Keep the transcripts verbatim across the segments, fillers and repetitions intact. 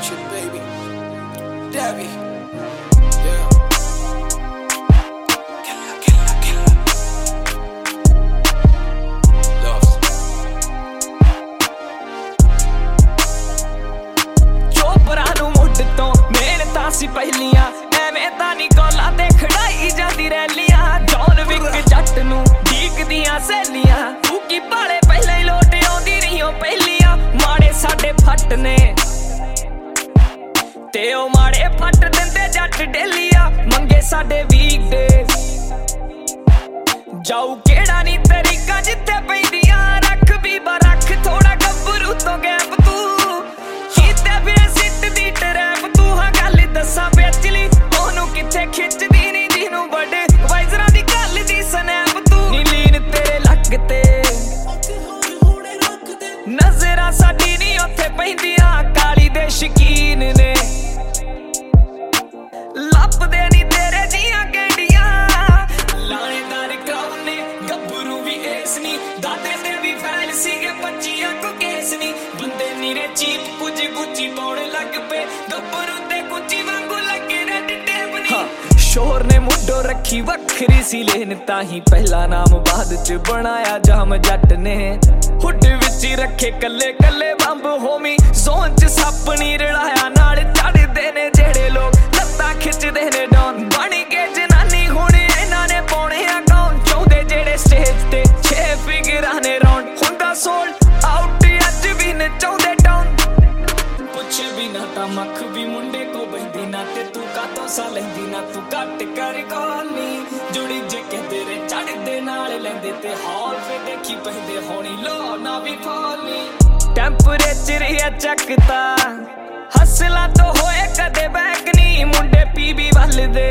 Future, baby. Debbie. Yeah. Killer, killer, killer. Loves. ਚੋਪਰਾਂ ਨੂੰ ਮੁੱਢ ਤੋਂ ਮਿਹਨਤਾਂ ਸੀ ਪਹਿਲੀਆਂ, ਐਵੇਂ ਤਾਂ ਨੀ ਕੋਲਾਂ ਤੇ ਖੜਾਈ ਜਾਂਦੀ ਰੈਲੀਆਂ। ਜੌਨ ਵਿਕ ਜੱਟ ਨੂੰ ਢੀਕਦੀਆਂ ਸਹੇਲੀਆਂ, ਤੂੰ ਕੀ ਭਾਲੇ ਪਹਿਲਾਂ ਹੀ ਲੋਟ ਆਉਂਦੀ ਰਹੀਓ ਪਹਿਲੀਆਂ। ਮਾੜੇ ਸਾਡੇ ਫੱਟ ਨੇ ਤੇ ਉਹ ਮਾੜੇ ਫੱਟ ਦਿੰਦੇ ਜੱਟ ਡੇਲੀਆਂ, ਮੰਗੇ ਸਾਡੇ ਵੀਕਡੇਜ਼ ਜਾਊ ਕਿਹੜਾ ਨੀ ਤਰੀਕਾ ਜਿੱਥੇ ਪੈਂਦੀਆਂ। ਰੱਖ ਬੀਬਾ ਰੱਖ ਥੋੜਾ ਗੱਭਰੂ ਤੋਂ ਗੈਪ, ਤੂੰ ਕੀਤੇ ਫਿਰ ਸਿੱਟ ਦੀ ਟਰੈਪ। ਤੂੰ ਹਾਂ ਗੱਲ ਦੱਸਾਂ ਵਿਚਲੀ ਉਹਨੂੰ ਕਿੱਥੇ ਖਿੱਚਦੀ ਨੀ ਜਿਹਨੂੰ ਵੱਡੇ ਵਾਈਜ਼ਰਾਂ ਦੀ ਗੱਲ ਦੀ ਸਨੈਪ। ਤੂੰ ਨੀ ਲੀਨ ਤੇਰੇ ਲੱਕ ਤੇ ਨਜ਼ਰਾਂ ਸਾਡੀ ਨੀ ਉੱਥੇ ਪੈਂਦੀਆਂ, ਕਾਲੀ ਦੇ ਸ਼ਕੀਨ ਨੇ ਲੱਭਦੇ ਨੀ ਤੇਰੇ ਦੀਆਂ ਗੰਢੀਆਂ। ਲਾਣੇਦਾਰ ਕਰਾਉਣ ਨੇ ਗੱਭਰੂ ਵੀ ਏਸ ਨੀ, ਦਾਦੇ ਦੇ ਵੀ ਫੈਨ ਸੀਗੇ ਪੱਚੀਆਂ ਕੋ ਕੇਸ ਨੀ। ਬੰਦੇ ਨੀਰੇ ਚੀਪ ਕੁਝ ਗੁੱਚੀ ਪਾਉਣ ਲੱਗ ਪਏ, ਗੱਭਰੂ ਤੇ ਗੁੱਚੀ ਵਾਂਗੂ ਲੱਗੇ ਰੈਡ ਟੇਪ ਨੀ। ਸ਼ੋਰ ਨੇ ਮੁੱਢੋਂ ਰੱਖੀ ਵੱਖਰੀ ਸੀ ਲੇਨ, ਤਾਂ ਹੀ ਪਹਿਲਾ ਨਾਮ ਬਾਅਦ ਚ ਬਣਾਇਆ ਜਾਮ ਜੱਟ ਨੇ। ਹੁੱਡ ਵਿੱਚ ਹੀ ਰੱਖੇ ਕੱਲੇ ਕੱਲੇ ਬੰਬ ਹੋਮੀ, ਜ਼ੋਨ ਚ ਸੱਪ ਨੀ ਰਲਾਇਆ ਨਾਲ ਚੜਦੇ ਨੇ ਜਿਹੜੇ ਲੋਕ ਲੱਤਾਂ ਖਿੱਚਦੇ ਨੇ ਡਾਊਨ। ਬਣ ਕੇ ਜਨਾਨੀ ਹੁਣ ਇਹਨਾਂ ਨੇ ਪਾਉਣੇ ਆ ਕੌਣ, ਚਾਹੁੰਦੇ ਜਿਹੜੇ ਸਟੇਜ ਤੇ ਛੇ ਫਿਗਰਾਂ ਨੇ ਰਾਉਂਡ। ਹੁੰਦਾ ਸੋਲਡ ਆਊਟ ਅੱਜ ਵੀ ਨਚਾਉਂਦੇ ਡਾਊਨ, ਪੁੱਛੇ ਵੀ ਨਾ ਤਾਂ ਮੱਖ ਵੀ ਮੁੰਡੇ ਕੋ ਬਹਿੰਦੀ ਨਾ, ਤੇ ਤੂੰ ਕਾਤੋਂ ਸਾ ਲੈਂਦੀ ਨਾ। ਤੂੰ ਘੱਟ ਕਰ ਕੋਨੀ ਜੁੜੀ ਜੇ ਕੇ ਤੇਰੇ ਚੜਦੇ ਨਾਲ ਲੈਂਦੇ ਤੇ ਹੌਲ ਫੇ ਦੇਖੀ ਪਹਿਦੇ ਹੋਣੀ ਲੋ ਨਾ ਵੀ ਫੋਲੀ। ਟੈਂਪਰੇਚਰ ਇਹ ਚੱਕਤਾ ਹਸਲਾਂ ਤੋਂ ਹੋਏ ਕਦੇ ਬੈਕ ਨੀ, ਮੁੰਡੇ ਪੀਬੀ ਵੱਲ ਦੇ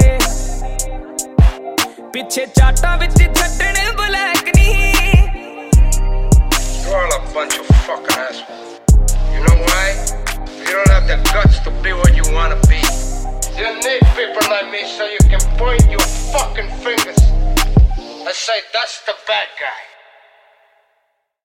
ਪਿੱਛੇ ਚਾਟਾਂ ਵਿੱਚ ਛੱਡਣੇ ਬਲੈਕ ਨੀ। You're all a bunch of fucking assholes. You know why? You don't have the guts to be what you wanna be. You need people like me so you can point your fucking fingers and say that's the bad guy.